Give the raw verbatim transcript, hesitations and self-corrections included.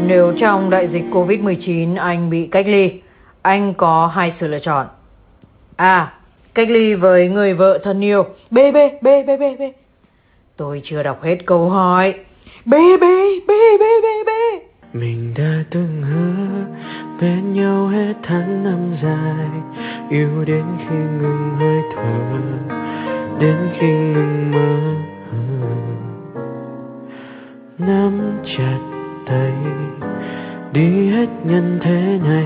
Nếu trong đại dịch Covid mười chín anh bị cách ly, anh có hai sự lựa chọn. A. Cách ly với người vợ thân yêu. B, B, B, B, B, B. Tôi chưa đọc hết câu hỏi. B, B, B, B, B, B. Mình đã từng hứa bên nhau hết tháng năm dài, yêu đến khi ngừng hơi thở, đến khi ngừng mơ. Nắm chặt tay đi hết nhân thế này.